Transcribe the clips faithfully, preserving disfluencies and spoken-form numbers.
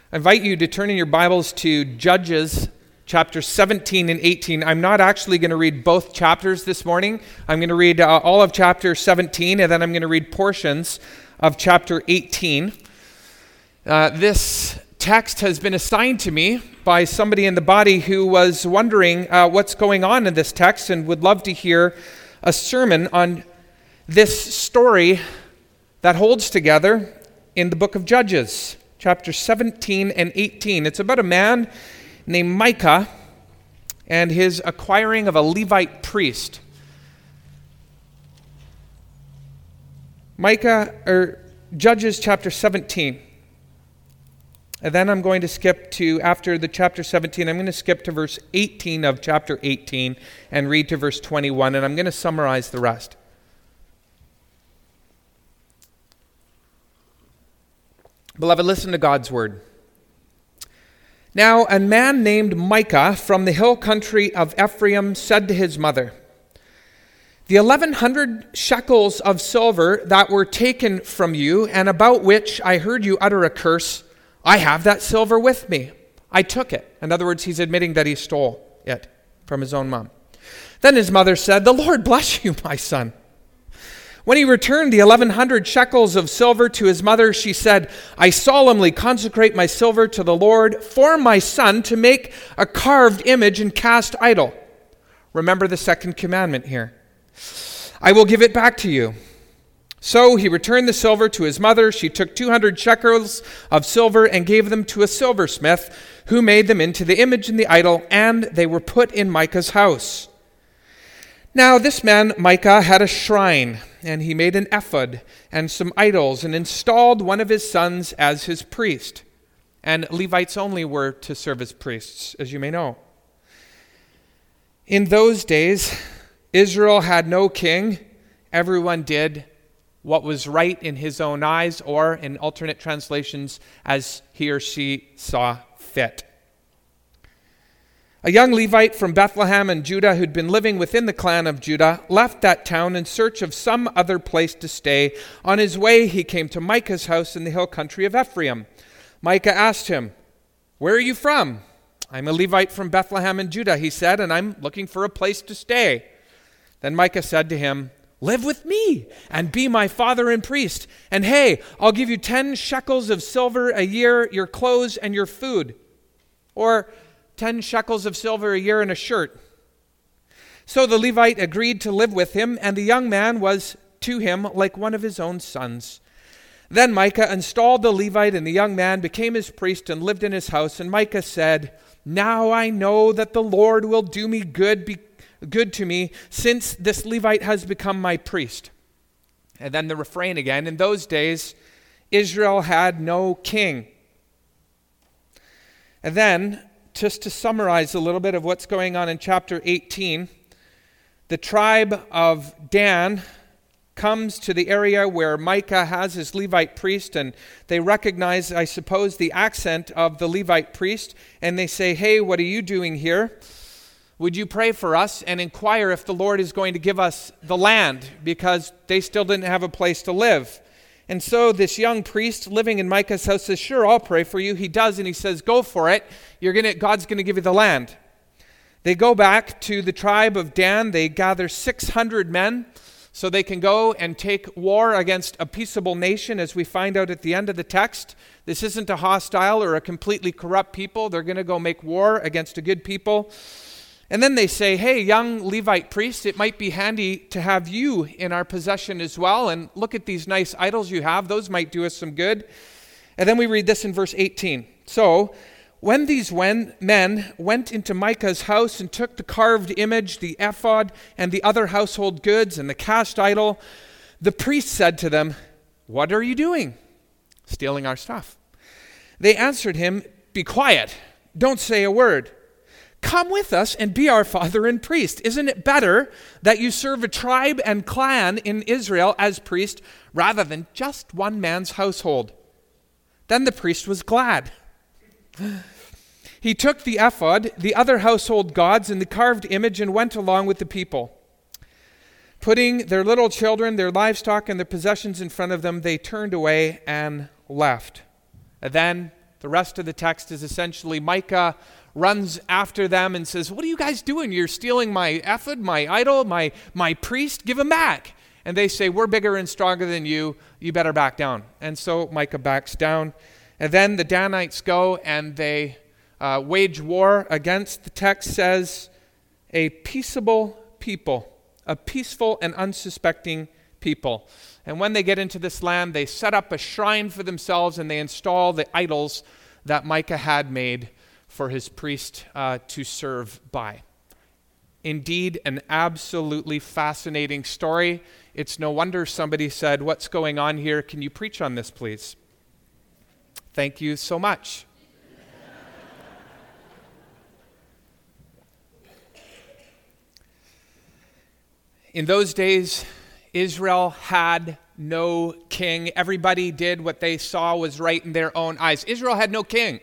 I invite you to turn in your Bibles to Judges chapter seventeen and eighteen. I'm not actually going to read both chapters this morning. I'm going to read uh, all of chapter seventeen, and then I'm going to read portions of chapter eighteen. Uh, this text has been assigned to me by somebody in the body who was wondering uh, what's going on in this text and would love to hear a sermon on this story that holds together in the book of Judges. Chapter seventeen and eighteen. It's about a man named Micah and his acquiring of a Levite priest. Micah, or Judges chapter seventeen. And then I'm going to skip to, after the chapter seventeen, I'm going to skip to verse eighteen of chapter eighteen and read to verse twenty-one, and I'm going to summarize the rest. Beloved, listen to God's word. Now, a man named Micah from the hill country of Ephraim said to his mother, "The eleven hundred shekels of silver that were taken from you, and about which I heard you utter a curse, I have that silver with me. I took it." In other words, he's admitting that he stole it from his own mom. Then his mother said, "The Lord bless you, my son." When he returned the eleven hundred shekels of silver to his mother, she said, "I solemnly consecrate my silver to the Lord for my son to make a carved image and cast idol." Remember the second commandment here. "I will give it back to you." So he returned the silver to his mother. She took two hundred shekels of silver and gave them to a silversmith, who made them into the image and the idol, and they were put in Micah's house. Now this man Micah had a shrine, and he made an ephod and some idols, and installed one of his sons as his priest. And Levites only were to serve as priests, as you may know. In those days, Israel had no king. Everyone did what was right in his own eyes, or in alternate translations, as he or she saw fit. A young Levite from Bethlehem in Judah who'd been living within the clan of Judah left that town in search of some other place to stay. On his way, he came to Micah's house in the hill country of Ephraim. Micah asked him, "Where are you from?" "I'm a Levite from Bethlehem in Judah," he said, "and I'm looking for a place to stay." Then Micah said to him, "Live with me and be my father and priest. And hey, I'll give you ten shekels of silver a year, your clothes and your food." Or ten shekels of silver a year and a shirt. So the Levite agreed to live with him, and the young man was to him like one of his own sons. Then Micah installed the Levite, and the young man became his priest and lived in his house. And Micah said, "Now I know that the Lord will do me good, be good to me, since this Levite has become my priest." And then the refrain again. In those days, Israel had no king. And then, just to summarize a little bit of what's going on in chapter eighteen, the tribe of Dan comes to the area where Micah has his Levite priest, and they recognize, I suppose, the accent of the Levite priest, and they say, "Hey, what are you doing here? Would you pray for us and inquire if the Lord is going to give us the land?" Because they still didn't have a place to live. And so this young priest living in Micah's house says, "Sure, I'll pray for you." He does, and he says, "Go for it. You're gonna, God's going to give you the land." They go back to the tribe of Dan. They gather six hundred men so they can go and take war against a peaceable nation, as we find out at the end of the text. This isn't a hostile or a completely corrupt people. They're going to go make war against a good people. And then they say, "Hey, young Levite priest, it might be handy to have you in our possession as well. And look at these nice idols you have. Those might do us some good." And then we read this in verse eighteen. "So when these men went into Micah's house and took the carved image, the ephod, and the other household goods, and the cast idol, the priest said to them, 'What are you doing?' 'Stealing our stuff.' They answered him, 'Be quiet. Don't say a word. Come with us and be our father and priest. Isn't it better that you serve a tribe and clan in Israel as priest rather than just one man's household?' Then the priest was glad. He took the ephod, the other household gods, and the carved image and went along with the people. Putting their little children, their livestock, and their possessions in front of them, they turned away and left. And then The rest of the text is essentially Micah runs after them and says, what are you guys doing? You're stealing my ephod, my idol, my, my priest. Give him back. And they say, we're bigger and stronger than you. You better back down. And so Micah backs down. And then the Danites go and they uh, wage war against, the text says, a peaceable people, a peaceful and unsuspecting people. And when they get into this land, they set up a shrine for themselves and they install the idols that Micah had made for his priest uh, to serve by. Indeed, an absolutely fascinating story. It's no wonder somebody said, what's going on here? Can you preach on this, please? Thank you so much. In those days, Israel had no king. Everybody did what they saw was right in their own eyes. Israel had no king,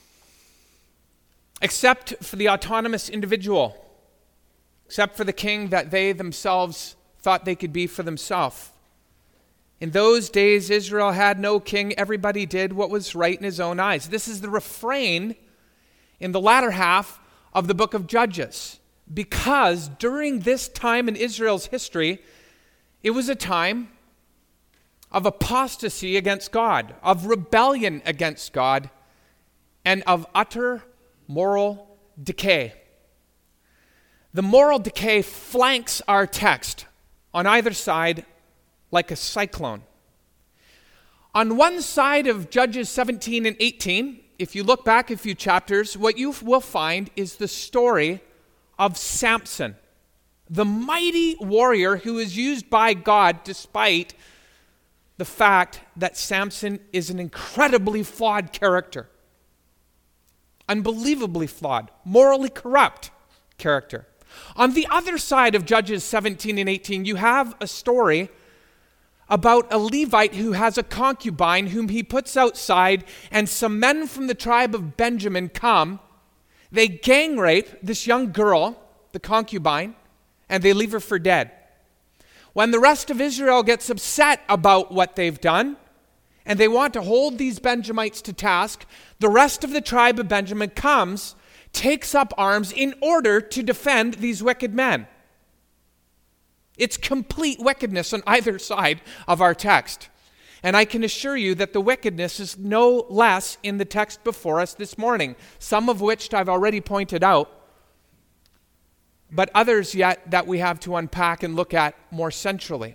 except for the autonomous individual, except for the king that they themselves thought they could be for themselves. In those days, Israel had no king. Everybody did what was right in his own eyes. This is the refrain in the latter half of the book of Judges, because during this time in Israel's history, it was a time of apostasy against God, of rebellion against God, and of utter moral decay. The moral decay flanks our text on either side like a cyclone. On one side of Judges seventeen and eighteen, if you look back a few chapters, what you will find is the story of Samson, the mighty warrior who is used by God despite the fact that Samson is an incredibly flawed character. Unbelievably flawed, morally corrupt character. On the other side of Judges seventeen and eighteen, you have a story about a Levite who has a concubine whom he puts outside, and some men from the tribe of Benjamin come. They gang rape this young girl, the concubine, and they leave her for dead. When the rest of Israel gets upset about what they've done, and they want to hold these Benjamites to task, the rest of the tribe of Benjamin comes, takes up arms in order to defend these wicked men. It's complete wickedness on either side of our text. And I can assure you that the wickedness is no less in the text before us this morning, some of which I've already pointed out, but others yet that we have to unpack and look at more centrally.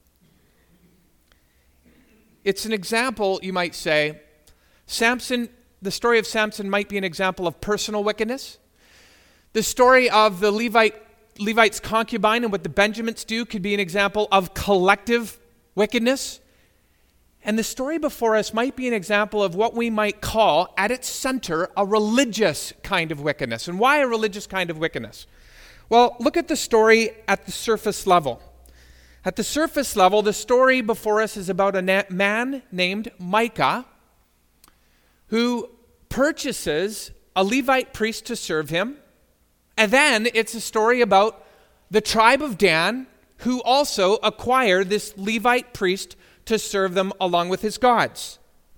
It's an example, you might say, Samson, the story of Samson might be an example of personal wickedness. The story of the Levite, Levite's concubine and what the Benjamins do could be an example of collective wickedness. And the story before us might be an example of what we might call, at its center, a religious kind of wickedness. And why a religious kind of wickedness? Well, look at the story at the surface level. At the surface level, the story before us is about a na- man named Micah who purchases a Levite priest to serve him. And then it's a story about the tribe of Dan who also acquire this Levite priest to serve them along with his gods.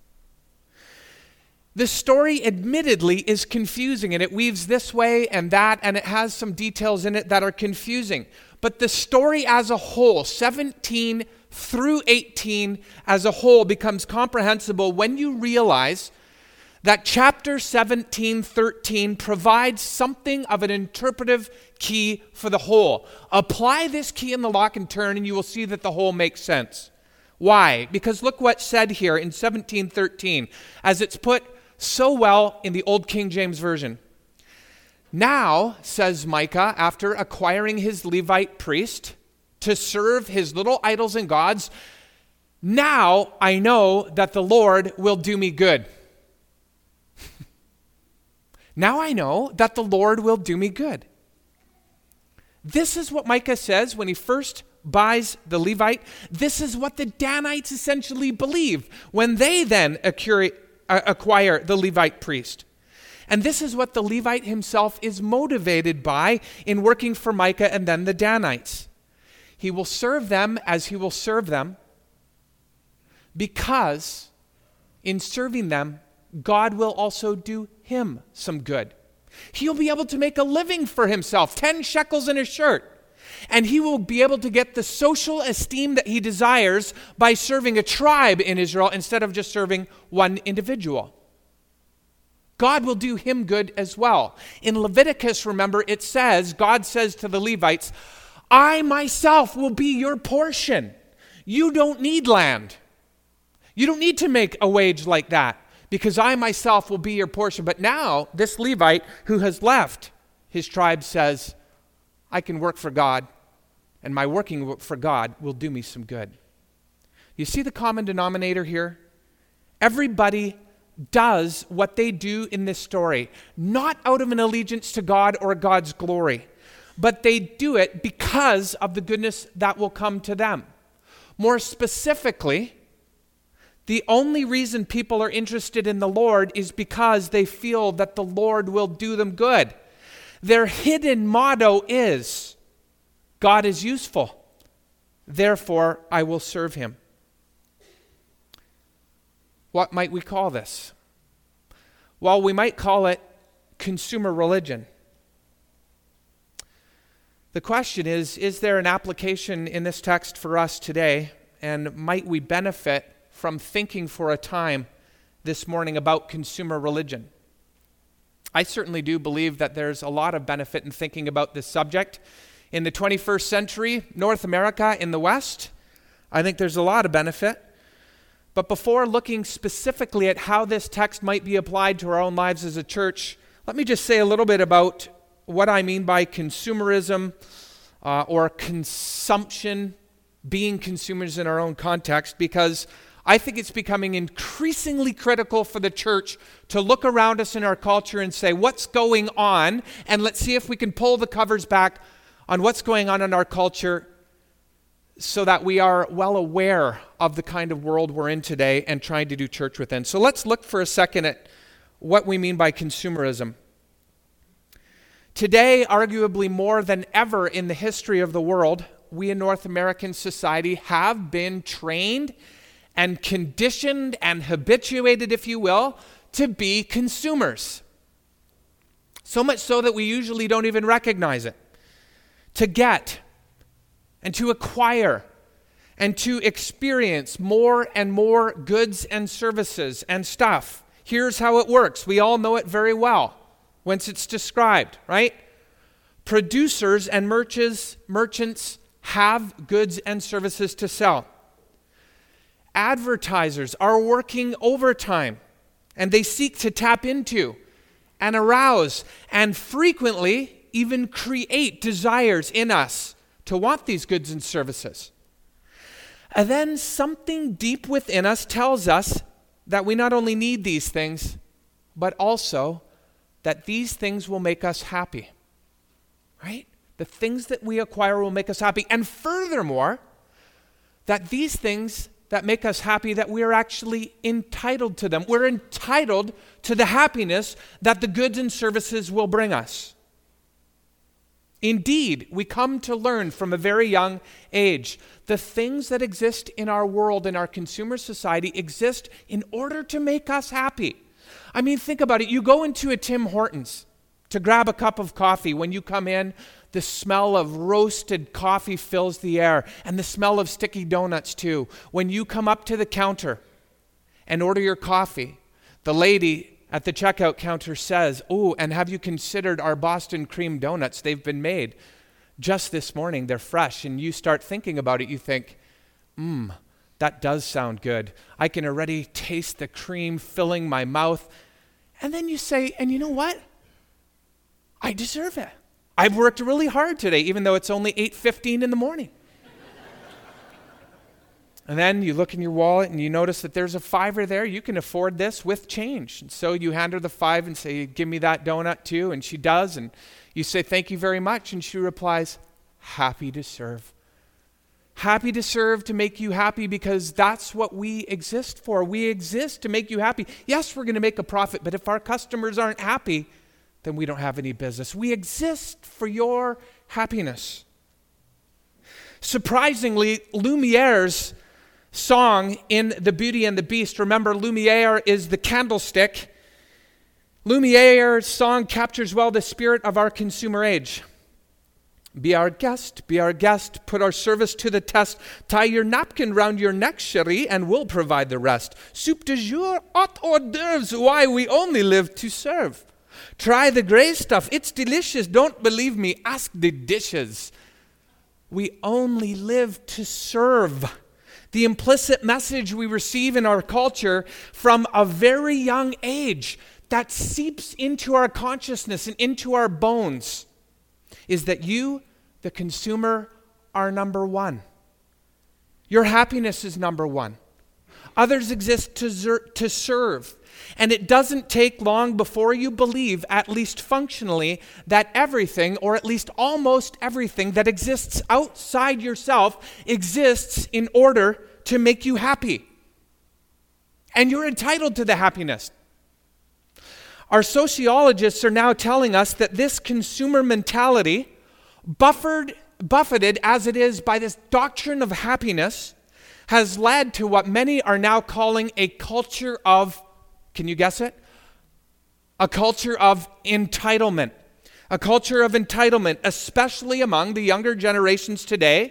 The story admittedly is confusing, and it weaves this way and that, and it has some details in it that are confusing. But the story as a whole, seventeen through eighteen as a whole, becomes comprehensible when you realize that chapter seventeen thirteen provides something of an interpretive key for the whole. Apply this key in the lock and turn, and you will see that the whole makes sense. Why? Because look what's said here in seventeen thirteen, as it's put so well in the Old King James Version. Now, says Micah, after acquiring his Levite priest to serve his little idols and gods, now I know that the Lord will do me good. Now I know that the Lord will do me good. This is what Micah says when he first buys the Levite. This is what the Danites essentially believe when they then acquire, uh, acquire the Levite priest. And this is what the Levite himself is motivated by in working for Micah and then the Danites. He will serve them as he will serve them because in serving them, God will also do him some good. He'll be able to make a living for himself, ten shekels in a shirt. And he will be able to get the social esteem that he desires by serving a tribe in Israel instead of just serving one individual. God will do him good as well. In Leviticus, remember, it says, God says to the Levites, I myself will be your portion. You don't need land. You don't need to make a wage like that because I myself will be your portion. But now, this Levite who has left his tribe says, I can work for God, and my working for God will do me some good. You see the common denominator here? Everybody does what they do in this story, not out of an allegiance to God or God's glory, but they do it because of the goodness that will come to them. More specifically, the only reason people are interested in the Lord is because they feel that the Lord will do them good. Their hidden motto is, God is useful, therefore I will serve him. What might we call this? Well, we might call it consumer religion. The question is, is there an application in this text for us today, and might we benefit from thinking for a time this morning about consumer religion? I certainly do believe that there's a lot of benefit in thinking about this subject. In the twenty-first century, North America, in the West, I think there's a lot of benefit. But before looking specifically at how this text might be applied to our own lives as a church, let me just say a little bit about what I mean by consumerism uh, or consumption, being consumers in our own context, because I think it's becoming increasingly critical for the church to look around us in our culture and say, what's going on? And let's see if we can pull the covers back on what's going on in our culture so that we are well aware of the kind of world we're in today and trying to do church within. So let's look for a second at what we mean by consumerism. Today, arguably more than ever in the history of the world, we in North American society have been trained and conditioned and habituated, if you will, to be consumers. So much so that we usually don't even recognize it. To get and to acquire and to experience more and more goods and services and stuff. Here's how it works. We all know it very well once it's described, right? Producers and merchants, merchants have goods and services to sell. Advertisers are working overtime, and they seek to tap into and arouse and frequently even create desires in us to want these goods and services. And then something deep within us tells us that we not only need these things, but also that these things will make us happy, right? The things that we acquire will make us happy. And furthermore, that these things that make us happy, that we are actually entitled to them. We're entitled to the happiness that the goods and services will bring us. Indeed, we come to learn from a very young age the things that exist in our world, in our consumer society, exist in order to make us happy. I mean, think about it. You go into a Tim Hortons to grab a cup of coffee. When you come in, the smell of roasted coffee fills the air, and the smell of sticky donuts too. When you come up to the counter and order your coffee, the lady at the checkout counter says, "Oh, and have you considered our Boston cream donuts? They've been made just this morning. They're fresh." And you start thinking about it. You think, mmm, that does sound good. I can already taste the cream filling my mouth. And then you say, and you know what? I deserve it. I've worked really hard today, even though it's only eight fifteen in the morning. And then you look in your wallet and you notice that there's a fiver there. You can afford this with change. And so you hand her the five and say, "Give me that donut too." And she does. And you say, "Thank you very much." And she replies, "Happy to serve." Happy to serve, to make you happy, because that's what we exist for. We exist to make you happy. Yes, we're going to make a profit, but if our customers aren't happy, then we don't have any business. We exist for your happiness. Surprisingly, Lumiere's song in The Beauty and the Beast. Remember, Lumiere is the candlestick. Lumiere's song captures well the spirit of our consumer age. Be our guest, be our guest, put our service to the test. Tie your napkin round your neck, chérie, and we'll provide the rest. Soup du jour, hot hors d'oeuvres, why we only live to serve. Try the gray stuff, it's delicious. Don't believe me, ask the dishes. We only live to serve. The implicit message we receive in our culture from a very young age that seeps into our consciousness and into our bones is that you, the consumer, are number one. Your happiness is number one. Others exist to, ser- to serve. And it doesn't take long before you believe, at least functionally, that everything, or at least almost everything that exists outside yourself exists in order to make you happy. And you're entitled to the happiness. Our sociologists are now telling us that this consumer mentality, buffered, buffeted as it is by this doctrine of happiness, has led to what many are now calling a culture of, can you guess it? A culture of entitlement. A culture of entitlement, especially among the younger generations today.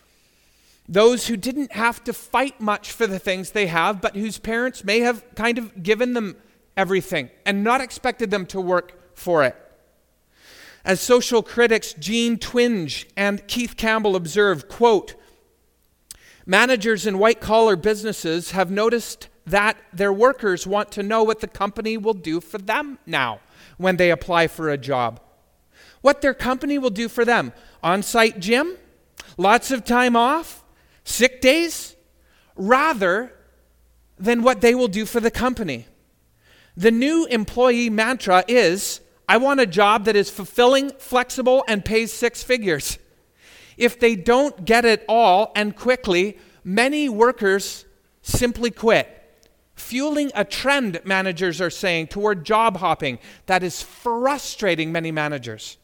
Those who didn't have to fight much for the things they have, but whose parents may have kind of given them everything and not expected them to work for it. As social critics Gene Twenge and Keith Campbell observed, quote, managers in white-collar businesses have noticed that their workers want to know what the company will do for them now when they apply for a job. What their company will do for them. On-site gym, lots of time off, sick days, rather than what they will do for the company. The new employee mantra is, I want a job that is fulfilling, flexible, and pays six figures. If they don't get it all and quickly, many workers simply quit, fueling a trend, managers are saying, toward job hopping that is frustrating many managers.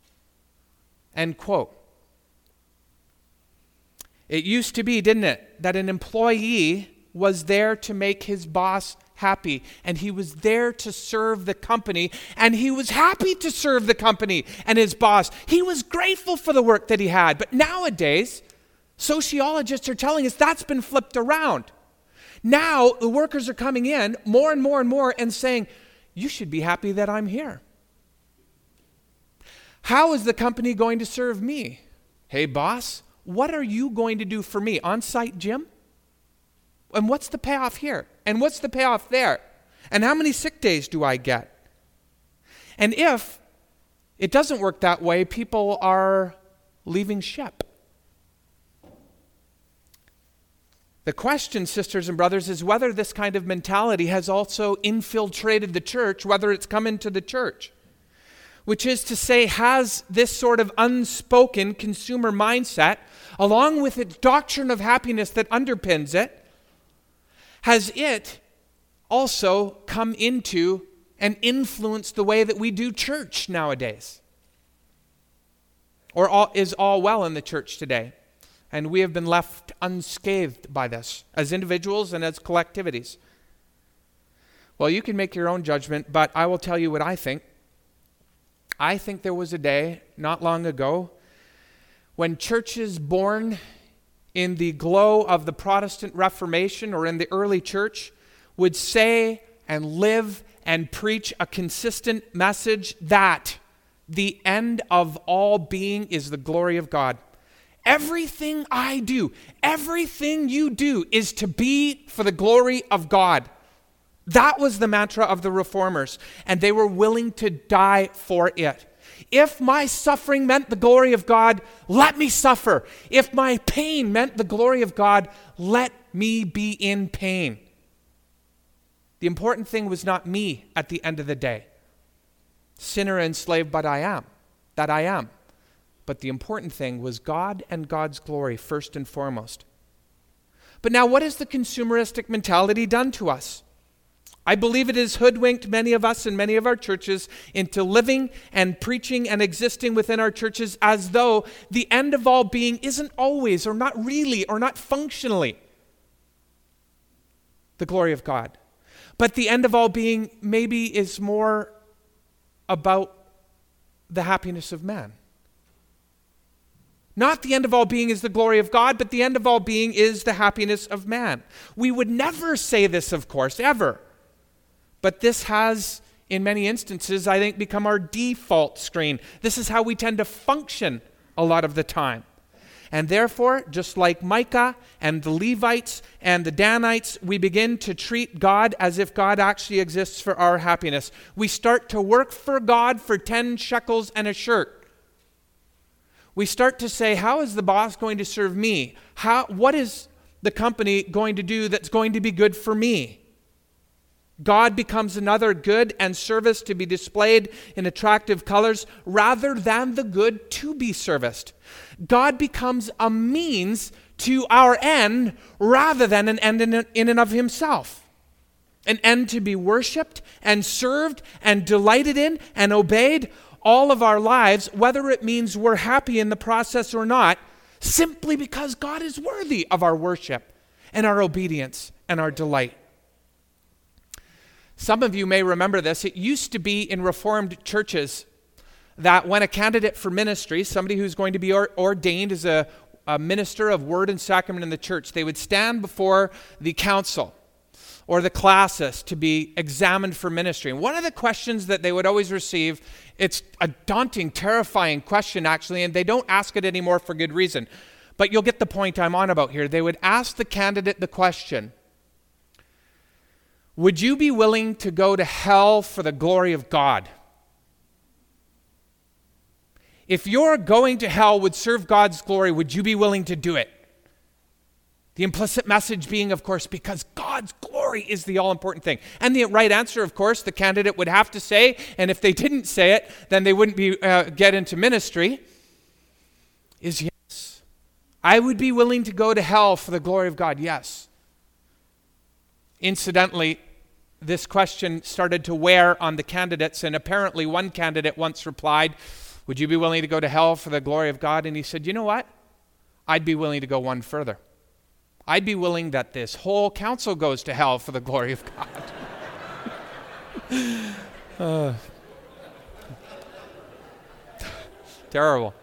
End quote. It used to be, didn't it, that an employee was there to make his boss happy, and he was there to serve the company, and he was happy to serve the company and his boss. He was grateful for the work that he had. But nowadays, sociologists are telling us that's been flipped around. Now, the workers are coming in more and more and more and saying, you should be happy that I'm here. How is the company going to serve me? Hey, boss, what are you going to do for me? On-site gym? And what's the payoff here? And what's the payoff there? And how many sick days do I get? And if it doesn't work that way, people are leaving ship. The question, sisters and brothers, is whether this kind of mentality has also infiltrated the church, whether it's come into the church. Which is to say, has this sort of unspoken consumer mindset, along with its doctrine of happiness that underpins it, has it also come into and influenced the way that we do church nowadays? Or all, is all well in the church today? And we have been left unscathed by this as individuals and as collectivities. Well, you can make your own judgment, but I will tell you what I think. I think there was a day not long ago when churches born in the glow of the Protestant Reformation or in the early church would say and live and preach a consistent message that the end of all being is the glory of God. Everything I do, everything you do is to be for the glory of God. That was the mantra of the Reformers, and they were willing to die for it. If my suffering meant the glory of God, let me suffer. If my pain meant the glory of God, let me be in pain. The important thing was not me at the end of the day. Sinner and slave, but I am, that I am. But the important thing was God and God's glory first and foremost. But now, what has the consumeristic mentality done to us? I believe it has hoodwinked many of us and many of our churches into living and preaching and existing within our churches as though the end of all being isn't always or not really or not functionally the glory of God. But the end of all being maybe is more about the happiness of man. Not the end of all being is the glory of God, but the end of all being is the happiness of man. We would never say this, of course, ever. But this has, in many instances, I think, become our default screen. This is how we tend to function a lot of the time. And therefore, just like Micah and the Levites and the Danites, we begin to treat God as if God actually exists for our happiness. We start to work for God for ten shekels and a shirt. We start to say, how is the boss going to serve me? How, what is the company going to do that's going to be good for me? God becomes another good and service to be displayed in attractive colors rather than the good to be serviced. God becomes a means to our end rather than an end in and of himself. An end to be worshiped and served and delighted in and obeyed all of our lives, whether it means we're happy in the process or not, simply because God is worthy of our worship and our obedience and our delight. Some of you may remember this. It used to be in Reformed churches that when a candidate for ministry, somebody who's going to be or- ordained as a, a minister of word and sacrament in the church, they would stand before the council or the classis to be examined for ministry. And one of the questions that they would always receive, it's a daunting, terrifying question actually, and they don't ask it anymore for good reason. But you'll get the point I'm on about here. They would ask the candidate the question, would you be willing to go to hell for the glory of God? If your going to hell would serve God's glory, would you be willing to do it? The implicit message being, of course, because God's glory is the all-important thing. And the right answer, of course, the candidate would have to say, and if they didn't say it, then they wouldn't be uh, get into ministry, is yes. I would be willing to go to hell for the glory of God, yes. Incidentally, this question started to wear on the candidates, and apparently one candidate once replied, would you be willing to go to hell for the glory of God? And he said, you know what? I'd be willing to go one further. I'd be willing that this whole council goes to hell for the glory of God. uh, terrible.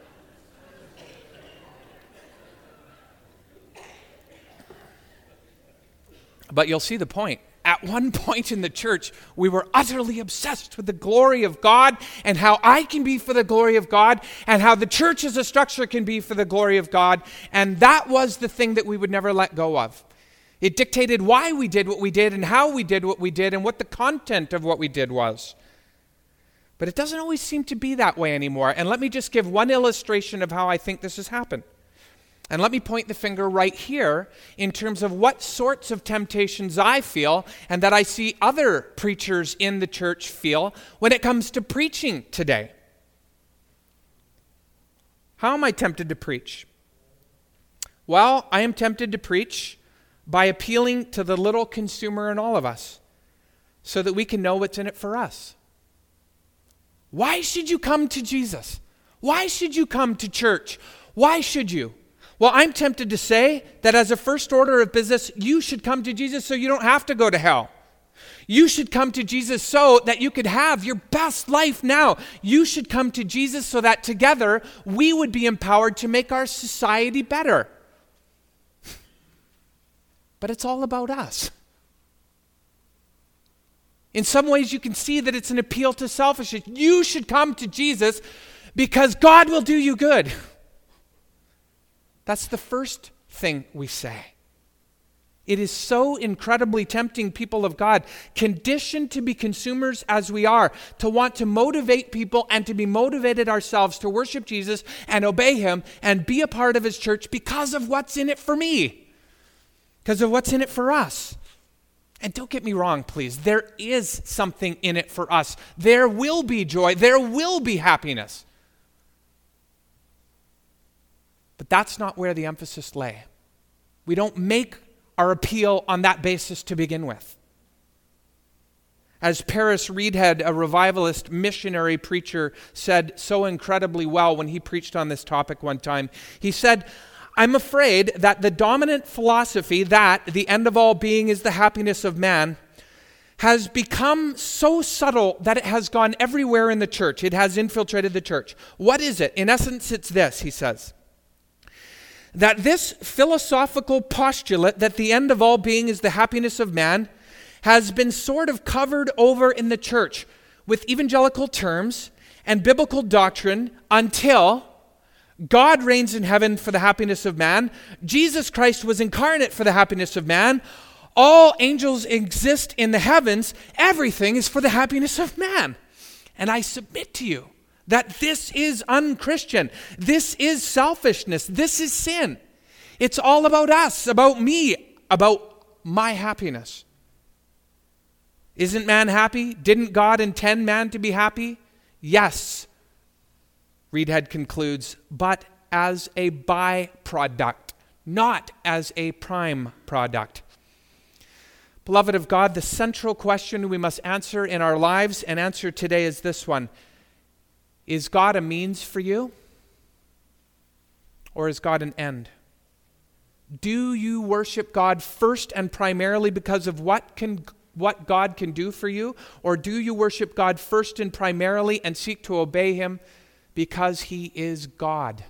But you'll see the point. At one point in the church, we were utterly obsessed with the glory of God and how I can be for the glory of God and how the church as a structure can be for the glory of God. And that was the thing that we would never let go of. It dictated why we did what we did and how we did what we did and what the content of what we did was. But it doesn't always seem to be that way anymore. And let me just give one illustration of how I think this has happened. And let me point the finger right here in terms of what sorts of temptations I feel and that I see other preachers in the church feel when it comes to preaching today. How am I tempted to preach? Well, I am tempted to preach by appealing to the little consumer in all of us so that we can know what's in it for us. Why should you come to Jesus? Why should you come to church? Why should you? Well, I'm tempted to say that as a first order of business, you should come to Jesus so you don't have to go to hell. You should come to Jesus so that you could have your best life now. You should come to Jesus so that together we would be empowered to make our society better. But it's all about us. In some ways, you can see that it's an appeal to selfishness. You should come to Jesus because God will do you good. That's the first thing we say. It is so incredibly tempting, people of God, conditioned to be consumers as we are, to want to motivate people and to be motivated ourselves to worship Jesus and obey him and be a part of his church because of what's in it for me, because of what's in it for us. And don't get me wrong, please, there is something in it for us. There will be joy. There will be happiness. But that's not where the emphasis lay. We don't make our appeal on that basis to begin with. As Paris Reidhead, a revivalist missionary preacher, said so incredibly well when he preached on this topic one time, he said, I'm afraid that the dominant philosophy that the end of all being is the happiness of man has become so subtle that it has gone everywhere in the church. It has infiltrated the church. What is it? In essence, it's this, he says. That this philosophical postulate that the end of all being is the happiness of man has been sort of covered over in the church with evangelical terms and biblical doctrine until God reigns in heaven for the happiness of man. Jesus Christ was incarnate for the happiness of man. All angels exist in the heavens. Everything is for the happiness of man. And I submit to you that this is unchristian. This is selfishness. This is sin. It's all about us, about me, about my happiness. Isn't man happy? Didn't God intend man to be happy? Yes. Reedhead concludes, but as a byproduct, not as a prime product. Beloved of God, the central question we must answer in our lives and answer today is this one. Is God a means for you? Or is God an end? Do you worship God first and primarily because of what can what God can do for you? Or do you worship God first and primarily and seek to obey him because he is God,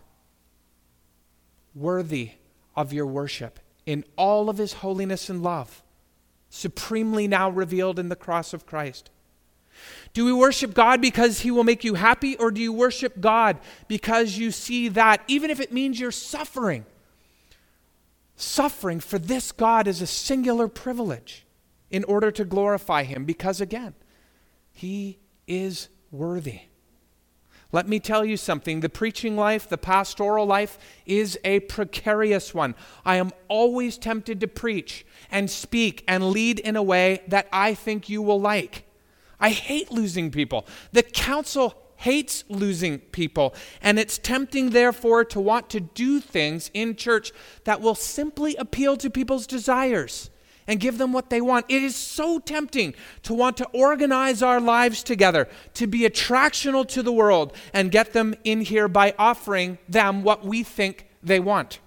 worthy of your worship in all of his holiness and love, supremely now revealed in the cross of Christ? Do we worship God because he will make you happy, or do you worship God because you see that, even if it means you're suffering, suffering for this God is a singular privilege in order to glorify him, because again, he is worthy. Let me tell you something. The preaching life, the pastoral life is a precarious one. I am always tempted to preach and speak and lead in a way that I think you will like. I hate losing people. The council hates losing people. And it's tempting, therefore, to want to do things in church that will simply appeal to people's desires and give them what they want. It is so tempting to want to organize our lives together, to be attractional to the world and get them in here by offering them what we think they want.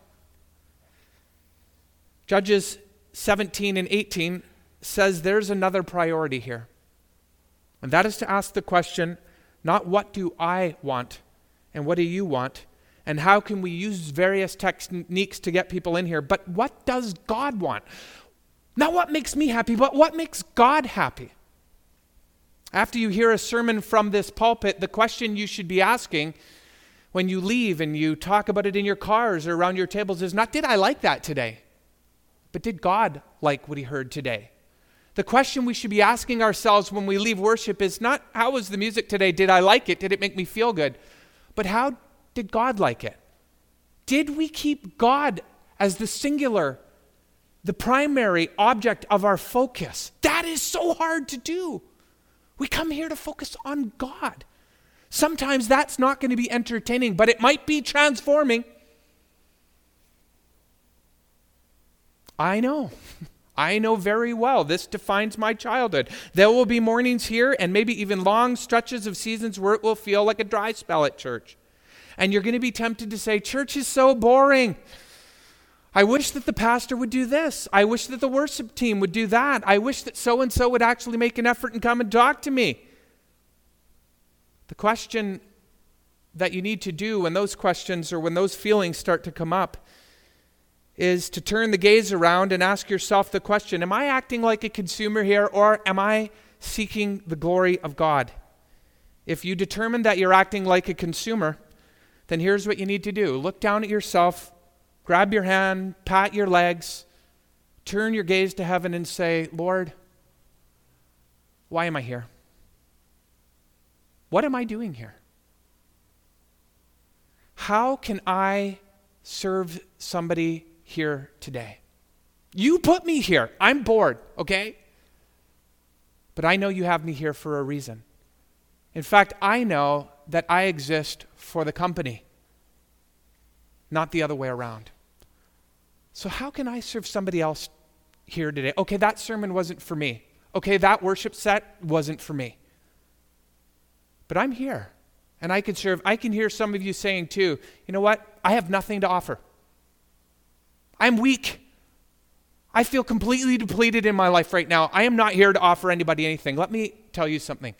Judges seventeen and eighteen says there's another priority here. And that is to ask the question, not what do I want and what do you want and how can we use various techniques to get people in here, but what does God want? Not what makes me happy, but what makes God happy? After you hear a sermon from this pulpit, the question you should be asking when you leave and you talk about it in your cars or around your tables is not, did I like that today? But did God like what he heard today? The question we should be asking ourselves when we leave worship is not, how was the music today? Did I like it? Did it make me feel good? But how did God like it? Did we keep God as the singular, the primary object of our focus? That is so hard to do. We come here to focus on God. Sometimes that's not going to be entertaining, but it might be transforming. I know. I know very well this defines my childhood. There will be mornings here and maybe even long stretches of seasons where it will feel like a dry spell at church. And you're going to be tempted to say, church is so boring. I wish that the pastor would do this. I wish that the worship team would do that. I wish that so-and-so would actually make an effort and come and talk to me. The question that you need to do when those questions or when those feelings start to come up is to turn the gaze around and ask yourself the question, am I acting like a consumer here or am I seeking the glory of God? If you determine that you're acting like a consumer, then here's what you need to do. Look down at yourself, grab your hand, pat your legs, turn your gaze to heaven and say, Lord, why am I here? What am I doing here? How can I serve somebody here today? You put me here. I'm bored, okay? But I know you have me here for a reason. In fact, I know that I exist for the company, not the other way around. So how can I serve somebody else here today? Okay, that sermon wasn't for me. Okay, that worship set wasn't for me. But I'm here, and I can serve. I can hear some of you saying too, you know what? I have nothing to offer. I'm weak. I feel completely depleted in my life right now. I am not here to offer anybody anything. Let me tell you something.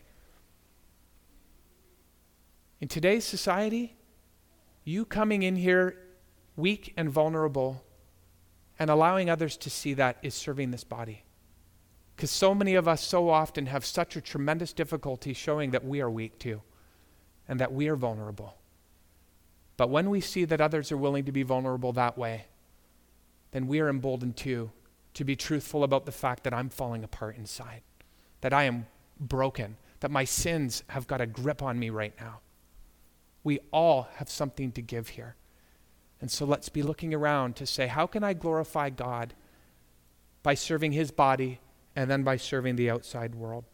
In today's society, you coming in here weak and vulnerable and allowing others to see that is serving this body. Because so many of us so often have such a tremendous difficulty showing that we are weak too and that we are vulnerable. But when we see that others are willing to be vulnerable that way, then we are emboldened too to be truthful about the fact that I'm falling apart inside, that I am broken, that my sins have got a grip on me right now. We all have something to give here. And so let's be looking around to say, how can I glorify God by serving his body and then by serving the outside world?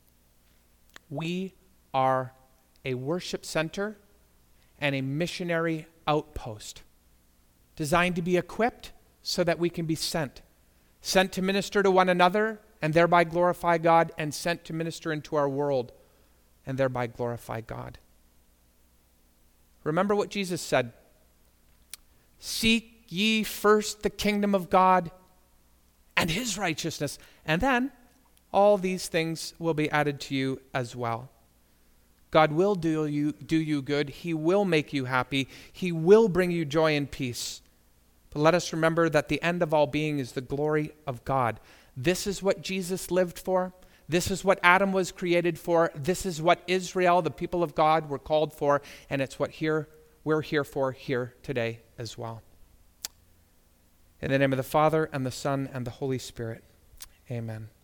We are a worship center and a missionary outpost designed to be equipped so that we can be sent. Sent to minister to one another and thereby glorify God, and sent to minister into our world and thereby glorify God. Remember what Jesus said. Seek ye first the kingdom of God and his righteousness, and then all these things will be added to you as well. God will do you, do you good. He will make you happy. He will bring you joy and peace. But let us remember that the end of all being is the glory of God. This is what Jesus lived for. This is what Adam was created for. This is what Israel, the people of God, were called for. And it's what here we're here for here today as well. In the name of the Father, and the Son, and the Holy Spirit, amen.